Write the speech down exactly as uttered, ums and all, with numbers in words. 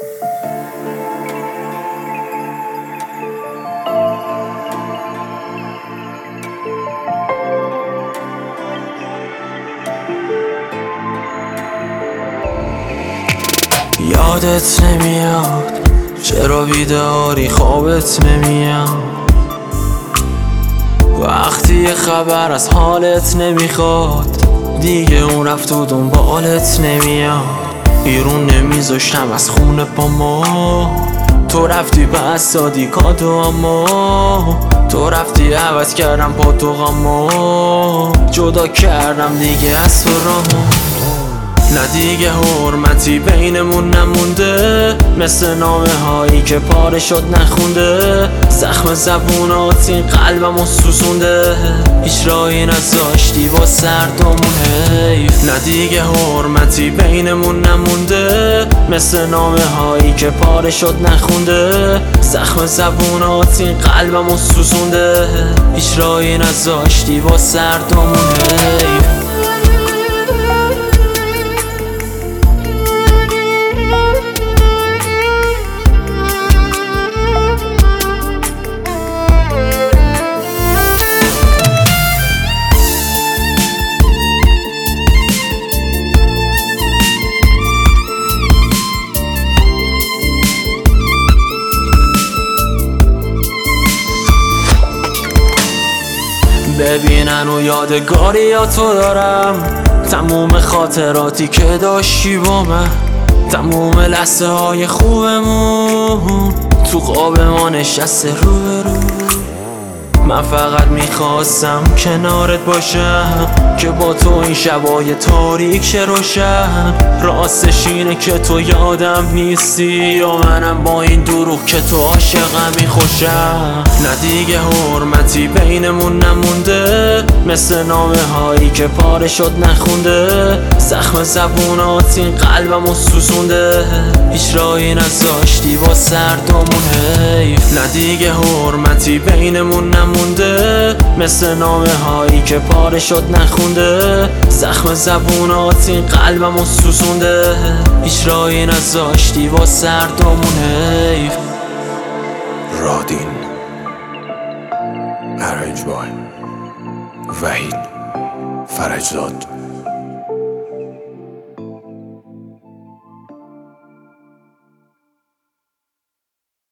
یادت نمیاد چرا بیداری خوابت نمیاد، وقتی یه خبر از حالت نمیخواد دیگه اون رفت و دنبالت نمیاد. بیرون نمیذاشتم از خونه با ما، تو رفتی بس دادی کادو، اما تو رفتی عوض کردم با تو غما، جدا کردم دیگه از تو رامو. نه دیگه حرمتی بینمون نمونده، مثل نامه هایی که پاره شد نخونده. زخم زبونات این قلبمو سوزونده، هیچ راهی نذاشتی با سردمون حیف. نه دیگه حرمتی بینمون نمونده، مثل نامه هایی که پاره شد نخونده. زخم زبونات این قلبمو سوزونده، هیچ راهی نذاشتی با سردمون حیف. ببینن و یادگاریاتو دارم، تموم خاطراتی که داشتی با من، تموم لحظه های خوبمون تو خواب ما نشسته رو به رو. من فقط میخواستم کنارت باشم که با تو این شبای تاریک شه روشن. راستش اینه که تو یادم نیستی و منم با این دروغ که تو عاشقمی خوشم. نه دیگه حرمتی بینمون نمونده، مثل نامه هایی که پاره شد نخونده. زخم زبونات این قلبمو سوزونده، هیچ راهی نذاشتی با سردمون حیف. نه دیگه حرمتی بینمون نمونده، مثل نامه هایی که پاره شد نخونده. زخم زبونات این قلبمو سوزونده، هیچ راهی نذاشتی با سردمون حیف. رادین ارنج بای وحید فرجزاد.